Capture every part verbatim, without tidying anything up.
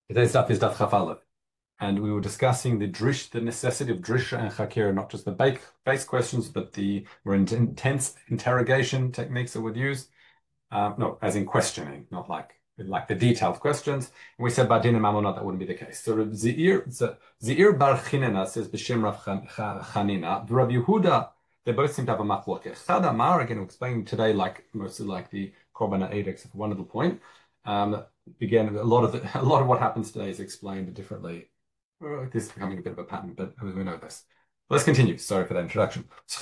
Today's stuff is Daf Chaf, and we were discussing the drish, the necessity of drisha and chakira, not just the base, base questions, but the more intense interrogation techniques that would use. Um, no, as in questioning, not like like the detailed questions. And we said by din and mamonot that wouldn't be the case. So Zir Zir Bar Chinena says b'shem Rav Chanina, Rav Yehuda. They both seem to have a machloket. Chad Amar, again, we're explaining today, like mostly like the Korban Eid, except for one little point. Um, again, a lot of the, a lot of what happens today is explained differently. Well, this is becoming a bit of a pattern, but we know this. Let's continue. Sorry for that introduction.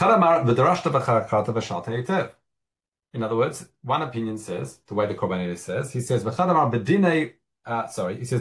In other words, one opinion says, the way the Korban Eid says, he says, uh, sorry, he says,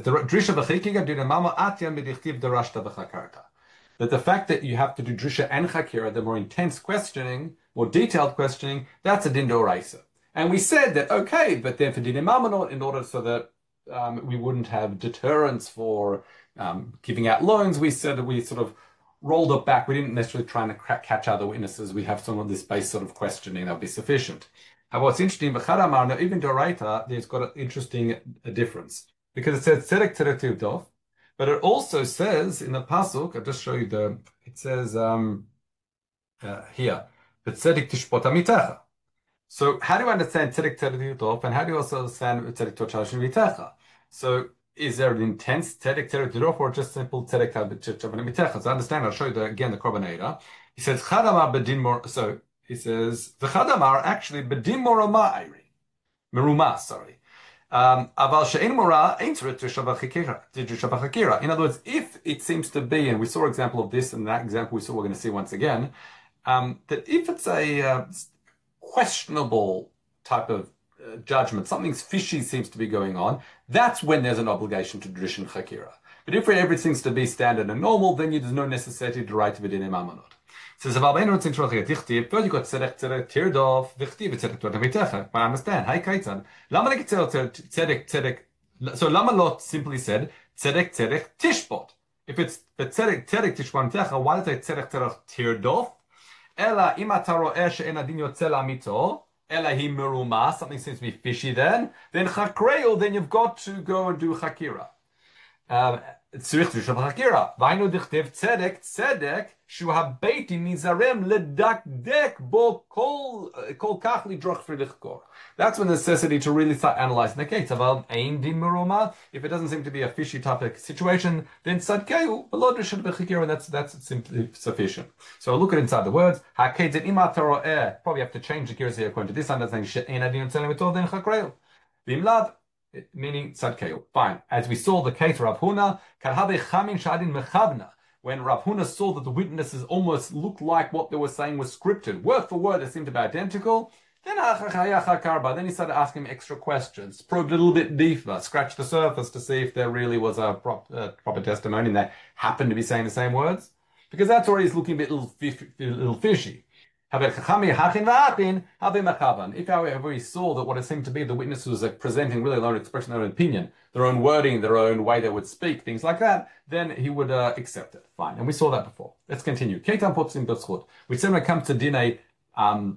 that the fact that you have to do drisha and chakira, the more intense questioning, more detailed questioning, that's a din d'oraisa. And we said that, okay, but then for din mamonot, in order so that um, we wouldn't have deterrence for um, giving out loans, we said that we sort of rolled it back. We didn't necessarily try to catch other witnesses. We have some of this base sort of questioning that would be sufficient. However, what's interesting, now, even d'oraita, there's got an interesting a difference. Because it says tzedek tzedek tivdof, but it also says in the pasuk, I'll just show you the, it says um, uh, here, tzedek tishpot amitecha. So how do you understand tzedek tzedek tivdof, and how do you also understand tzedek tochav vitecha? So is there an intense tzedek tzedek tivdof, or just simple tzedek tochav vitecha? So I understand, I'll show you the, again the Korban Eid. He says chadamar bedin mor, so he says the chadamar actually bedin morama ayri, meruma, sorry. Um, in other words, if it seems to be, and we saw an example of this, and that example we saw we're going to see once again, um, that if it's a uh, questionable type of uh, judgment, something fishy seems to be going on, that's when there's an obligation to drish and chakira. But if everything seems to be standard and normal, then there's no necessity to write within mamonot. Says about first you got tzedek tzedek tirdof v'chtiv tzedek tzedek v'techa. I understand. Hey kaitzad. Lama like tzedek tzedek. So lama lot simply said tzedek tzedek tishpot. If it's tzedek tzedek tishpot v'techa, why did it say tzedek tzedek tirdof? Ela im ata ro'eh she'en adin yotze la'amito. Ela hi meruma. Something seems to be fishy. Then then chakreo. Then you've got to go and do chakira. Um, צריך לשאול חקירה. והיינו דכתב צדק, צדק, שהוא הביתי נזרם לדקדק בו כל, כל כך לדרוך ולחקור. That's when the necessity to really start analyzing the case. אבל אין דין מרומה, if it doesn't seem to be a fishy type of situation, then צדקהו, ולא דרשת בחקירה, and that's, that's simply sufficient. So look at inside the words. הכיצד אם אתה רואה, probably have to change the gears here according to this understanding, שאין הדין יוצא למתו, then חקרהו. ואם לאו, meaning tzadkeu. Fine. As we saw the case Rav Huna, when Rav Huna saw that the witnesses almost looked like what they were saying was scripted, word for word, they seemed to be identical. Then, then he started asking him extra questions, probed a little bit deeper, scratched the surface to see if there really was a prop, uh, proper testimony and they happened to be saying the same words. Because that's already looking a bit little, a little fishy. If, however, he saw that what it seemed to be the witnesses were presenting really their own expression, their own opinion, their own wording, their own way they would speak, things like that, then he would uh, accept it. Fine. And we saw that before. Let's continue. We said when it comes to dinay, um,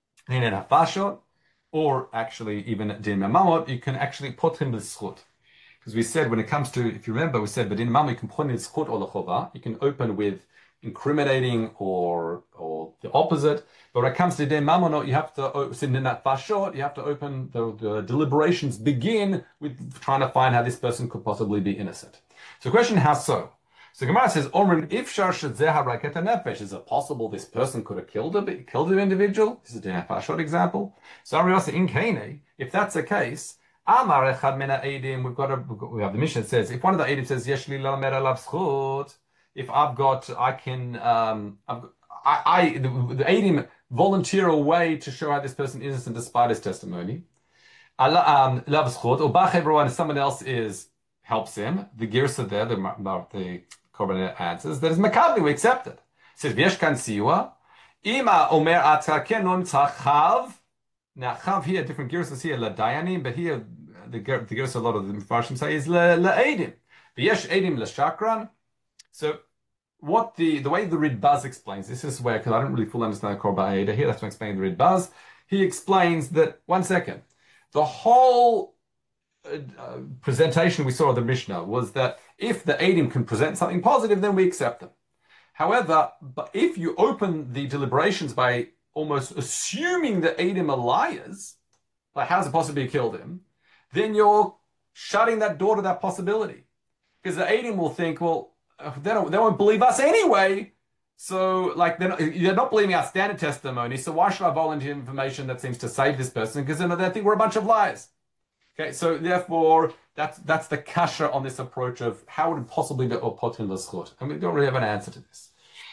or actually even din mamot, you can actually put him b'schut. Because we said when it comes to, if you remember, we said, but in mamot you can put him b'schut or l'chova. You can open with incriminating or or the opposite. But when it comes to din mamonot, you have to in that fashot, you have to open the, the deliberations begin with trying to find how this person could possibly be innocent. So the question, how so? So Gemara says, Omrim, if shar shedzeha raketa nefesh, is it possible this person could have killed a killed an individual? This is a din fashot example. So Ariasa in Kane, if that's the case, Amar echad mena eidim, we've got a we have the mission that says if one of the eidim says yesh li lamer alav zchut, if I've got, I can, um, I've got, I, I, the, the Eidim volunteer a way to show how this person is innocent despite his testimony. Um, or Bach someone else is helps him. The Girsa there, the the Korban answers that is Makabli, we accept it. It says V'yesh kan siwa ima omer atzakenon tzachav. Now chav here, different Girsas here ladayanim, but here the the Girsa a lot of the Mepharshim say is la Eidim. V'yesh Eidim l'shakran. So what the the way the Ridbaz explains, this is where, because I don't really fully understand the Korban Eid here, that's why I'm explaining the Ridbaz. He explains that, one second, the whole uh, presentation we saw of the Mishnah was that if the Eidim can present something positive, then we accept them. However, but if you open the deliberations by almost assuming that Eidim are liars, like how does it possibly kill them? Then you're shutting that door to that possibility. Because the Eidim will think, well, they don't, they won't believe us anyway. So, like, they're not, they're not believing our standard testimony. So why should I volunteer information that seems to save this person? Because then they think we're a bunch of liars. Okay, so therefore, that's that's the kasha on this approach of how would it possibly be opotin l'schut? And we don't really have an answer to this.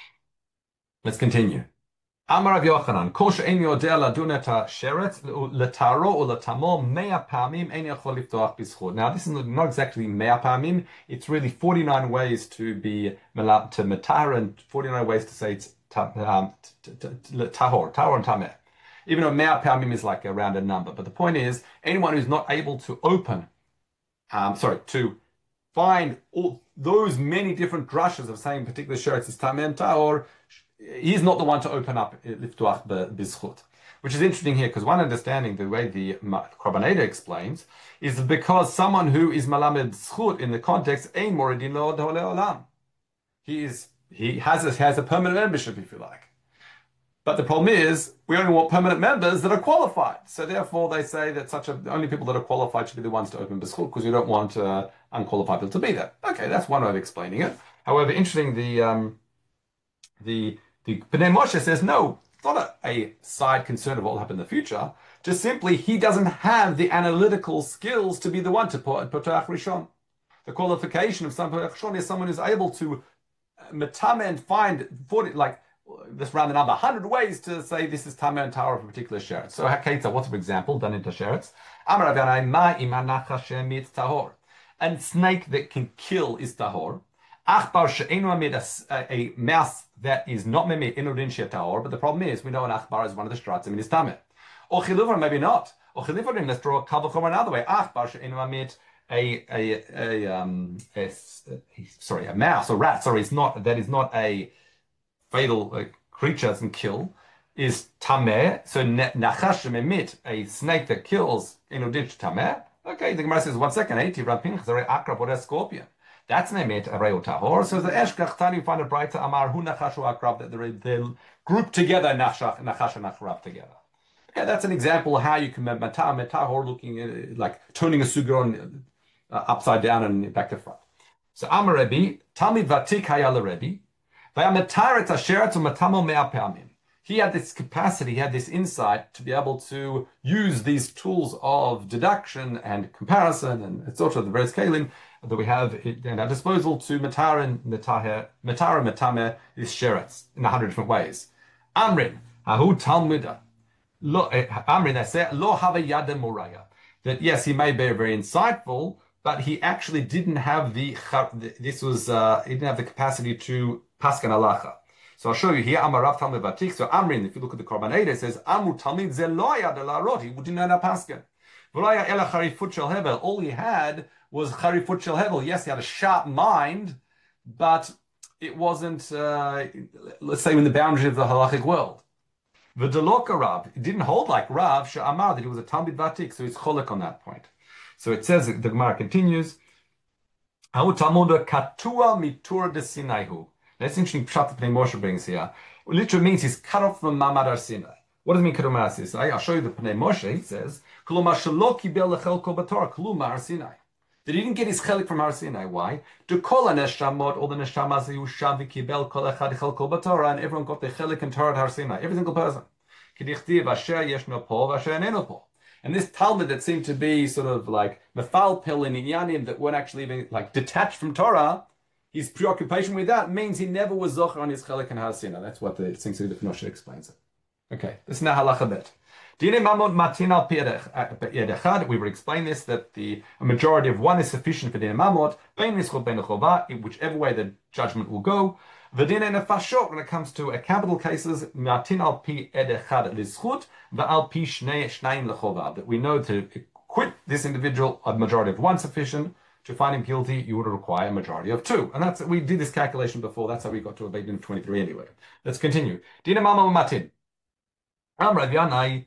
Let's continue. Amar Rav Yochanan, kol she'en yodea ladun et ha'sheret letaro or letamo mea pamim ein yachol liftoach b'schut. Now, this is not exactly mea pamim. It's really forty-nine ways to be to metar and forty-nine ways to say it's tahor, tahor and tameh. Even though mea pamim is like around a number. But the point is, anyone who's not able to open, um, sorry, to find all those many different drushes of saying particular sheretz is tameh and tahor, he's not the one to open up liftuach b'zchut. Which is interesting here, because one understanding, the way the Korban Eder explains, is because someone who is malamed zchut in the context, ein moridin lo olam. He is he has a, has a permanent membership, if you like. But the problem is, we only want permanent members that are qualified. So therefore, they say that such a, only people that are qualified should be the ones to open b'zchut, because you don't want uh, unqualified people to be there. Okay, that's one way of explaining it. However, interesting, the um, the The Pnei Moshe says, no, it's not a, a side concern of what will happen in the future. Just simply, he doesn't have the analytical skills to be the one to put Potach Rishon. The qualification of some Potach Rishon is someone who's able to metame and find forty, like this round the number, one hundred ways to say this is Tameh and Tahor of a particular sheretz. So, Haketza, what's for example done into sheretz? Amar Avanai ma imanach Hashem mitz tahor. And snake that can kill is tahor. Achbar she'enu made a, a mouse that is not made inodin she'tahor, but the problem is we know an achbar is one of the shtratzim in his tameh. Or chiluvrim, maybe not. Or chiluvrim, let's draw a kavachom another way. Achbar she'enu made a a a um a, a, sorry a mouse or rat. Sorry, it's not that is not a fatal uh, creature doesn't kill. Is tameh. So nachash memit a snake that kills inodin she'tameh. Okay, the Gemara says one second. Hey, tivran pinchas are akrab or a scorpion. That's nemet areo tahor. So the eshkach tani find a brighter amar hu nachashu akrab that they're, they're grouped together nachash and akrab together. Okay, that's an example of how you can matah metahor looking at, like turning a sugon uh, upside down and back to front. So Amar Rebbe Talmid Vatik Hayal Rebbe Vayametar et asheret umatamo mea pe'amim. He had this capacity, he had this insight to be able to use these tools of deduction and comparison and et cetera, the various kalim that we have at our disposal to matar and metahar, matar and metame is sheretz in a hundred different ways. Amrin, hahu talmuda. Amrin, they say, lo have yada muraya. That yes, he may be very insightful, but he actually didn't have the, this was, uh, he didn't have the capacity to paskan halacha. So I'll show you here, Amarav Talmud Vatik. So Amrin, if you look at the Korban Eder, it says, Amru Talmid ze lo yad elarot. He didn't know paskan. V'lo ela charifut shel hevel. All he had was charifut shel hevel. Yes, he had a sharp mind, but it wasn't, uh, let's say, in the boundary of the halachic world. V'deloka Rav. It didn't hold like Rav she'amar that he was a Talmid Vatik. So he's cholek on that point. So it says, the Gemara continues, Hahu Talmud katua mitur de Sinaihu. That's interesting pshat that Pnei Moshe brings here. It literally means he's cut off from Mamad Har Sinai. What does it mean cut off from Mamad Har Sinai? I'll show you the Pnei Moshe. He says, Kulumar shelo kibel lechelko b'Torah, kulumar Har Sinai. That he didn't get his chelik from Har Sinai. Why? To kol neshamot, all the neshamas who shav kibel kol echad chelko b'Torah, and everyone got the chelik and Torah at Har Sinai. Every single person. Kedichtiv asher yeshno po, asher eneno po. And this Talmud that seemed to be sort of like mefal pil and inyanim that weren't actually even like detached from Torah, his preoccupation with that means he never was zocher on his chelik and Har Sinai. That's what the Sing Sugah Pnosha explains it. Okay, this is now halacha bet. Dine mamod matin al pi yed echad. We will explain this, that the a majority of one is sufficient for dine mamod. Bein mischot bein lechova, in whichever way the judgment will go. V'dine nefashot, when it comes to a capital cases, matin al pi yed echad lizchut, v'al pi shnei shnayim lechova. That we know to acquit this individual, a majority of one sufficient. To find him guilty, you would require a majority of two. And that's, we did this calculation before. That's how we got to a Beit Din of twenty-three anyway. Let's continue. Dina mama matin. Am Rav Yanai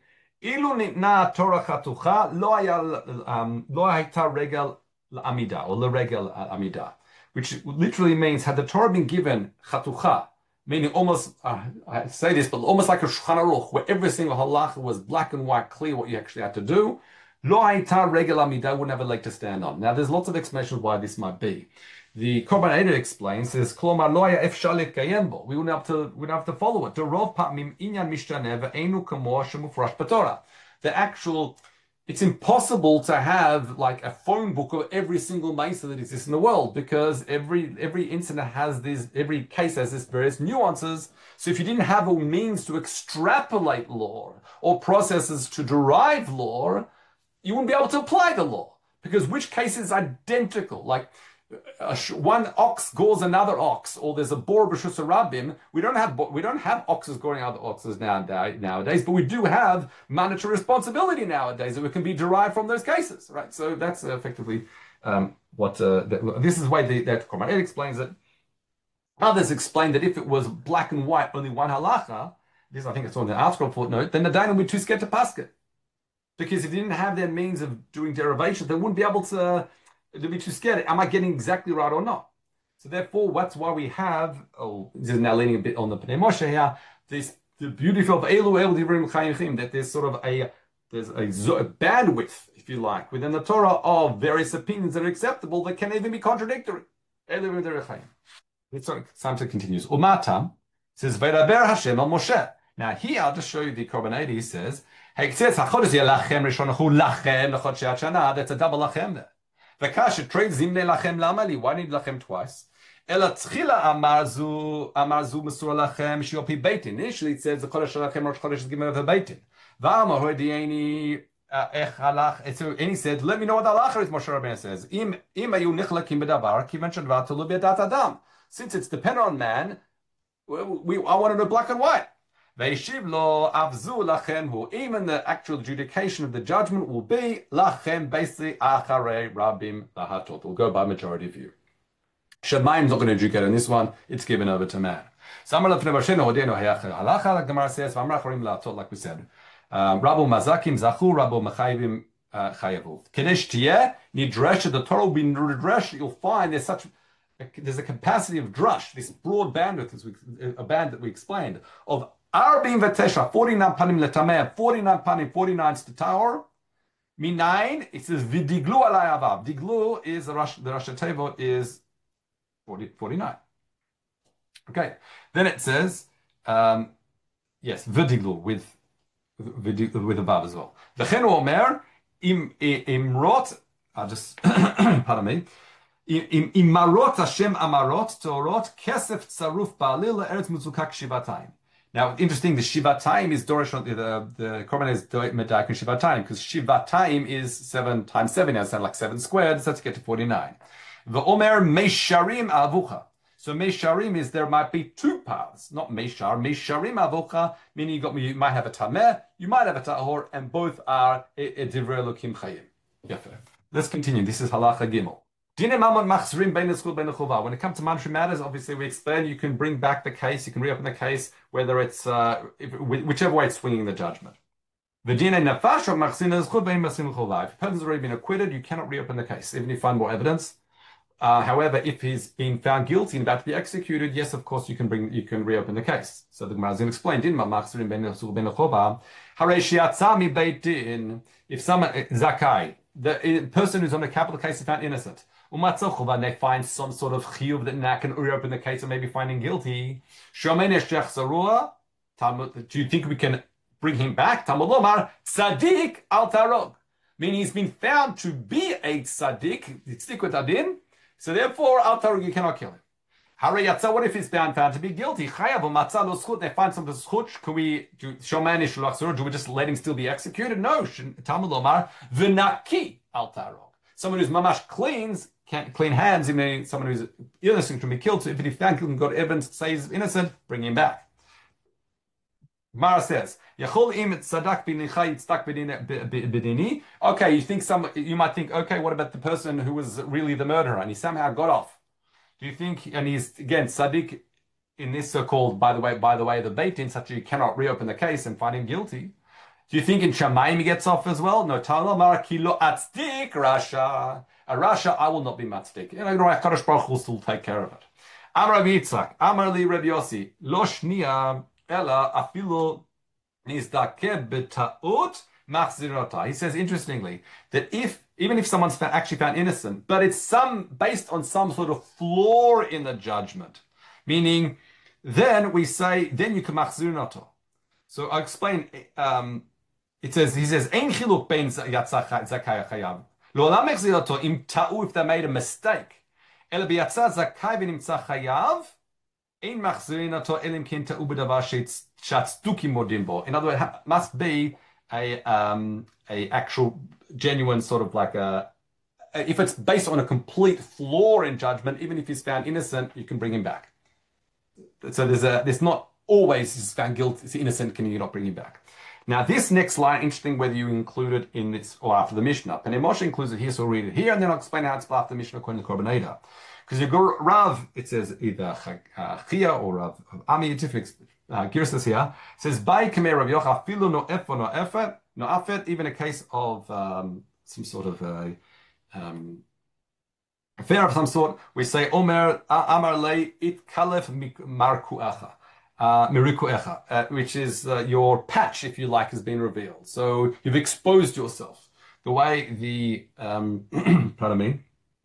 אילו ניתנה התורה חתוכה, לא היה, לא הייתה רגל לעמידה, or לרגל עמידה, which literally means had the Torah been given chatucha, meaning almost, uh, I say this, but almost like a Shulchan Aruch, where every single halacha was black and white, clear what you actually had to do, lo hayta regel amida, wouldn't have a leg to stand on. Now, there's lots of explanations why this might be. The Korban Eder explains, says, Klomar lo haya efshar lekayem bo. We wouldn't have to, we wouldn't have to follow it. Derov pa'amim inyan mishtaneh ve'enu kamo shemufrash b'Torah. The actual, it's impossible to have like a phone book of every single mesa that exists in the world, because every every incident has these, every case has this various nuances. So if you didn't have a means to extrapolate law or processes to derive law, you wouldn't be able to apply the law, because which case is identical? Like uh, one ox gores another ox, or there's a bor b'shus rabim. We don't have we don't have oxes goring other oxes nowadays, nowadays, but we do have mandatory responsibility nowadays that can be derived from those cases, right? So that's effectively um, what uh, the, this is the way the, that Korban Ed explains it. Others explain that if it was black and white, only one halacha, this I think it's on the article footnote, then the dayanim would be too scared to pass it. Because if they didn't have their means of doing derivations, they wouldn't be able to, they'd be too scared. Am I getting exactly right or not? So therefore, that's why we have, oh, this is now leaning a bit on the Pnei Moshe here, this, the beauty of Elu Elu Divrim Chayim, that there's sort of a, there's a, a bandwidth, if you like, within the Torah of various opinions that are acceptable that can even be contradictory. Elu Divrim Chayim. It's time to continue. Umatam says, V'daber Hashem al Moshe. Now here, I'll just show you the Korban Edi, he says, that's a double lachem there. V'kash trades zimne lachem lamali. Why need lachem twice? Ela tchila amarzu amarzu mesur lachem shiopi beitin. Initially it says the chodesh lachem rosh chodesh is given with a beitin. V'amar hoedieni ech halach. And he said, let me know what the halacha is. Moshe Rabbeinu says, im im ayu nichlakim bedavar kivan shadvar telu bedat adam. Since it's dependent on man, we, we I wanted it black and white. Ve'ishiv lo avzu lachem hu. Even the actual adjudication of the judgment will be lachem basically acharei rabim lahatot. Will go by majority view. Shemayim is not going to adjudicate on this one. It's given over to man. Samar lefnei Moshe hodenu hayach halacha. Like the Gemara says, v'amar acharim lahatot. Like we said, Rabbu mazakim zachu, Rabbu mechayivim chayavu. Kedesh tiyeh nidresh. The Torah will be nidresh. You'll find there's such there's a capacity of drush, this broad bandwidth, as we, a band that we explained of Arbim v'tesha, forty-nine panim letameh, forty-nine panim, forty-nine to tahor. Minayin, it says v'diglu alay avav. Diglu is the Rosh, the Rosh Tevot is forty, forty-nine. Okay, then it says, um, yes, v'diglu with with a vav as well. V'chenu omer im imrot. I just pardon me. Im marot Hashem amarot torot kesef tzaruf ba'alil eretz muzukak shivatayim. Now, interesting, the Shivatayim is Dorish, the, the Korban is Medak and Shivatayim, because Shivatayim is seven times seven, it's like seven squared, so let's get to forty-nine. The Omer Mesharim Avucha. So Mesharim is there might be two paths, not Meshar, Mesharim Avucha, meaning you, got, you might have a Tameh, you might have a Tahor, and both are a Divrei Elokim Chayim. Let's continue. This is Halacha Gimel. When it comes to mandatory matters, obviously we explain you can bring back the case, you can reopen the case, whether it's uh, if, whichever way it's swinging the judgment. If a person's already been acquitted, you cannot reopen the case, even if you find more evidence. Uh, however, if he's been found guilty and about to be executed, yes, of course, you can bring you can reopen the case. So the Gemara is going to explain. If someone zakai, the person who's on a capital case is found innocent, and they find some sort of chiyuv that now can reopen the case and maybe find him guilty. Do you think we can bring him back? Tzaddik al tarog. Meaning he's been found to be a tzaddik, stick with adin, so therefore al tarog, you cannot kill him. What if he's found found to be guilty? They find some schut. Can we do do we just let him still be executed? No. V'naki al tarog. Someone who's mamash cleans, can't clean hands, even someone who's innocent can be killed. So if he found guilty and got evidence to say he's innocent, bring him back. Mara says, okay, you think some, you might think, okay, what about the person who was really the murderer and he somehow got off? Do you think, and he's again tzaddik in this so-called, by the way, by the way, the beit din, such that you cannot reopen the case and find him guilty. Do you think in Shamayim he gets off as well? No, Tala Mar Kilo Atzdik Rasha. A Rasha, I will not be Matzdik. You know, Kadosh Baruch will still take care of it. Amar Rabbi Yitzchak, Amar Li Rabbi Yossi, Lo Shniya Ela Afilo Nizdakeh B'Ta'ut Machzirota. He says, interestingly, that if even if someone's found, actually found innocent, but it's some based on some sort of flaw in the judgment, meaning then we say then you can machzirnoto. So I'll explain. Um, it says he says ein chiluk bein yatzah zakai chayav lo'olam machzirnoto im ta'u if they made a mistake. El biyatzah zakai v'nimtzah chayav ein machzirnoto elim ken ta'u b'davar shetzdukim modin bo. In other words, it must be a um, a actual genuine sort of like a, if it's based on a complete flaw in judgment, even if he's found innocent, you can bring him back. So there's a there's not always he's found guilty, he's innocent, can you not bring him back? Now this next line, interesting whether you include it in this or after the Mishnah. Penei Moshe includes it here, so I'll read it here, and then I'll explain how it's after the Mishnah according to Korban Eidah. Because you go Rav, it says either Chia or Rav Ami, different uh, Girsis here, it says by Kamei Rav Yocha filu no efo no efet no afet, even a case of um, some sort of a um, affair of some sort, we say Omer Amar Le it kalef markuacha. Uh, Mirikuecha, uh, which is uh, your patch, if you like, has been revealed. So you've exposed yourself. The way the, um, pardon me,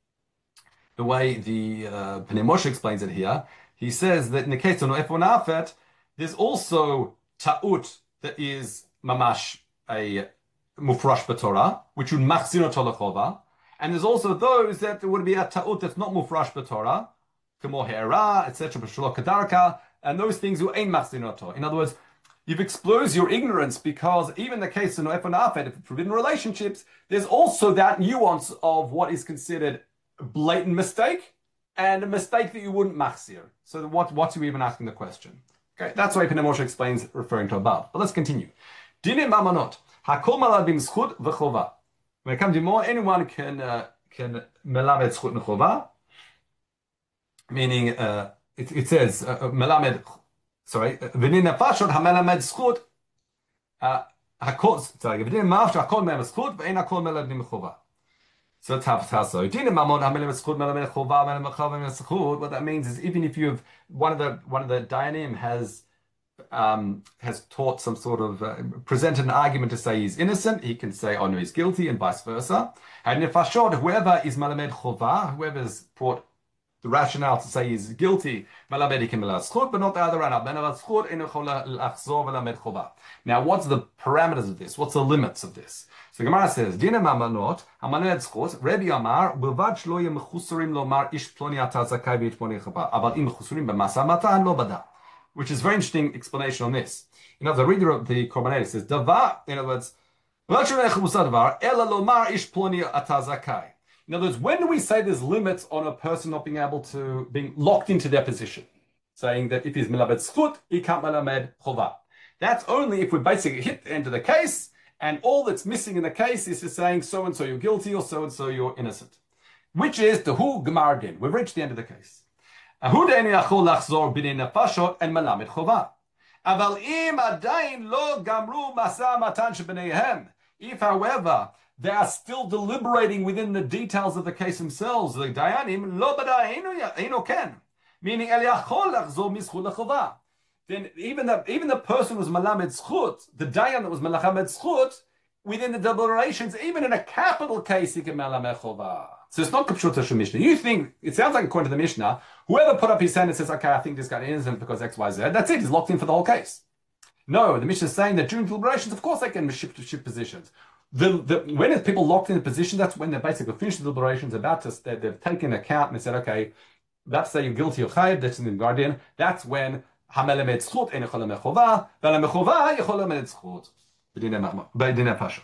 the way the uh, Penei Moshe explains it here, he says that in the case of No'ef Nafet, there's also ta'ut that is mamash a mufrash b'Torah, which would machzir tolachova, and there's also those that would be a ta'ut that's not mufrash b'Torah, kemo he'era, et cetera, b'shlo kadarka, and those things who ain't machzir. In other words, you've exposed your ignorance because even the case of No'ef Nafet, if forbidden relationships, there's also that nuance of what is considered a blatant mistake and a mistake that you wouldn't machzir. So what, what's you even asking the question? Okay, that's why Penei Moshe explains referring to above. But let's continue. Dinim mamanot. Hakol malad bim zchut v'chova. When it comes to more, anyone can uh, can melamed zchut and chova. Meaning, uh, it, it says melamed. Sorry, v'nin nefashot hamelamed zchut. Hakol sorry, v'nin mafsh hakol melamed zchut v'ein hakol melad bim chova. So that's how it's so. Dinim mamon hamelamed zchut melamed chova melamed chova melamed zchut. What that means is even if you have one of the one of the dayanim has. Um, has taught some sort of uh, presented an argument to say he's innocent, he can say, oh no, he's guilty, and vice versa. And if Ashod, whoever is malamed chova, whoever's brought the rationale to say he's guilty, malamed he can melad zchut, but not the other way around. Now, what's the parameters of this? What's the limits of this? So Gemara says, Dina mamanot, hamaled zchut, Rebbe Amar, bilvad shlo yem mechusarim lomar ish ploni ata zakai v'it ploni chaba, aval im mechusarim b'masa matan lo bada. Which is a very interesting explanation on this. You know, the reader of the Korban Eidah says, Davar, in other words, in other words, when do we say there's limits on a person not being able to, being locked into their position? Saying that if he's melamed zchut, he can't melamed chova. That's only if we basically hit the end of the case, and all that's missing in the case is just saying, so-and-so you're guilty, or so-and-so you're innocent. Which is the hu gemar din. We've reached the end of the case. If, however, they are still deliberating within the details of the case themselves, the dayanim lo bada ken, meaning then even the even the person who was malamed zchut, the dayan that was malamed zchut, within the deliberations, even in a capital case, he can malamed chova. So it's not Kapshuta Mishnah. You think, it sounds like according to the Mishnah, whoever put up his hand and says, okay, I think this guy is innocent because X, Y, Z, that's it, he's locked in for the whole case. No, the Mishnah is saying that during deliberations, of course they can shift to shift positions. The, the, when it's people locked in a position, that's when they're basically finished the deliberations, about to, they, they've taken account and they said, okay, let's say you're guilty of chayiv, that's in the guardian, that's when hamelamed zchut ein yechol lamed chova, v'lamed chova yechol lamed zchut. B'dinei pashut.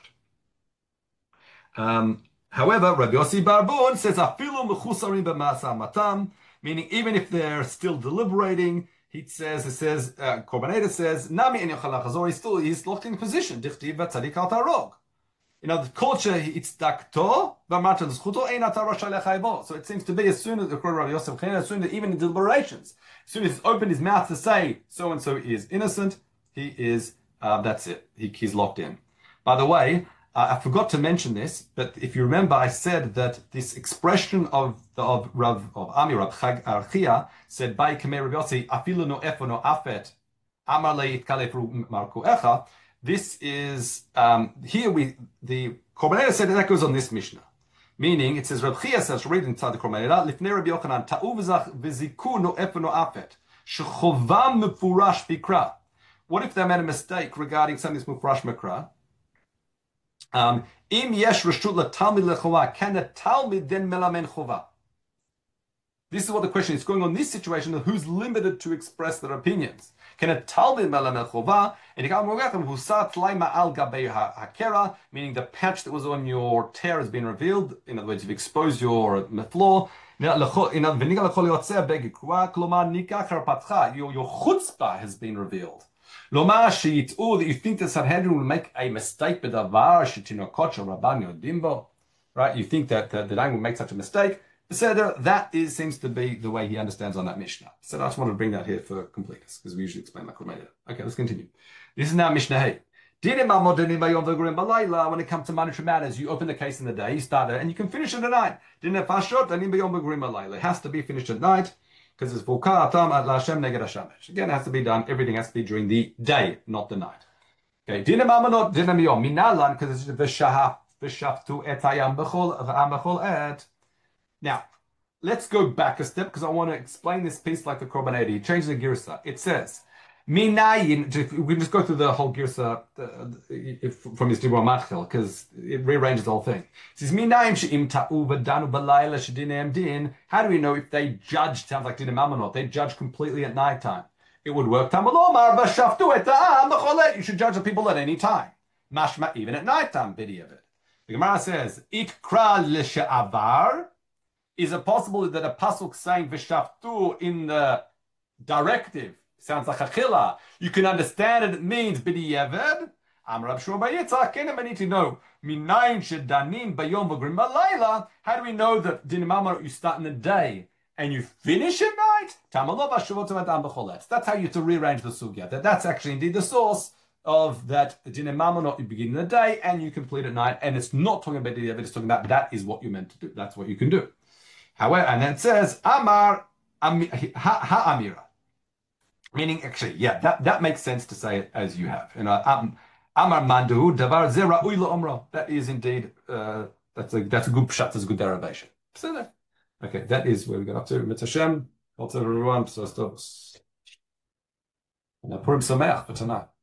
Um, However, Rabbi Yossi Barbun says, "Afilu mechusarim b'masa matam," meaning even if they're still deliberating, he says, it says, uh, Korban Eidah says, "Nami en yochal lachazor." He's still he's locked in position. Dichtiv v'tzadik al tarog. You know, the culture it's dakto v'matan zchuto ein atar rasha lechaybo. So it seems to be as soon as according to Rabbi Yosef, as soon as even in deliberations, as soon as he's opened his mouth to say so and so is innocent, he is. Uh, that's it. He, he's locked in. By the way, uh, I forgot to mention this, but if you remember, I said that this expression of the of Rav of Ami Rav Chag Archia said by Kamei Rav Yossi afilu no efo no afet amar le itkalefu marku echa. This is um, here we the Korban said that goes on this Mishnah, meaning it says Rav Chia says read inside the Korban lifnei Rabbi Yochanan ta'u v'ziku no efo no afet shechovam mefurash bikra. What if they made a mistake regarding something that's mufurash mikra? Um, Im yesh reshut latalmid lechova, can the talmid then melamen chova? This is what the question is going on in this situation of who's limited to express their opinions. Can a talmid melamen chova? And husat laima al gabei hakera, meaning the patch that was on your tear has been revealed. In other words, you've exposed your floor. Your, your chutzpah has been revealed. Lomar sheyitz'u, that you think the Sanhedrin will make a mistake, b'davar shetinokot shel rabban yodimbo, right? You think that the, the Dayan will make such a mistake. So that is seems to be the way he understands on that Mishnah. So I just wanted to bring that here for completeness because we usually explain like later. Okay, let's continue. This is now Mishnah Hey. When it comes to monetary matters, you open the case in the day, you start it, and you can finish it at night. It has to be finished at night. Because it's Vukah Atam at Lashem Neged Hashamesh. Again, it has to be done, everything has to be during the day, not the night. Okay, Dinam Amanot, Dinam Yom, Minalan, because it's Veshahaf, Veshaftu etayam bechol, V'am et. Now, let's go back a step, because I want to explain this piece like the Korban Edi. Change the Girsa. It says, Minayin, we can just go through the whole Girsa uh, from his Dibur Matchel, because it rearranges the whole thing. It says, Minayin she'im ta'u v'danu b'layla she'dinem din. How do we know if they judge, sounds like Dinam Amanot, they judge completely at night time? It would work. Tamalomar v'shaftu eta'am b'cholet. You should judge the people at any time. Mashma, even at night time, bidi of it. The Gemara says, Ikra l'she'avar. Is it possible that a pasuk saying v'shaftu in the directive sounds like achila? You can understand it. It means b'di'eved. Amar Shmuel bar Yitzchak. I need to know minayin shedanim bayom v'grim b'layla. How do we know that dinim amar you start in the day and you finish at night? Tamalov hashuvot adam b'cholet. That's how you have to rearrange the sugya. That that's actually indeed the source of that dinim amar. You begin in the day and you complete at night, and it's not talking about b'di'eved. It's talking about that is what you're meant to do. That's what you can do. However, and then it says Amar ha-amira. Meaning, actually, yeah, that, that makes sense to say it as you have. You know, Amar mandu davar zera uila omra. That is indeed uh, that's a that's a good pshat, that's a good derivation. So there. Okay, that is where we got up to. Mitzvah Shem. What's everyone? So stop. And Purim Sameach for tonight.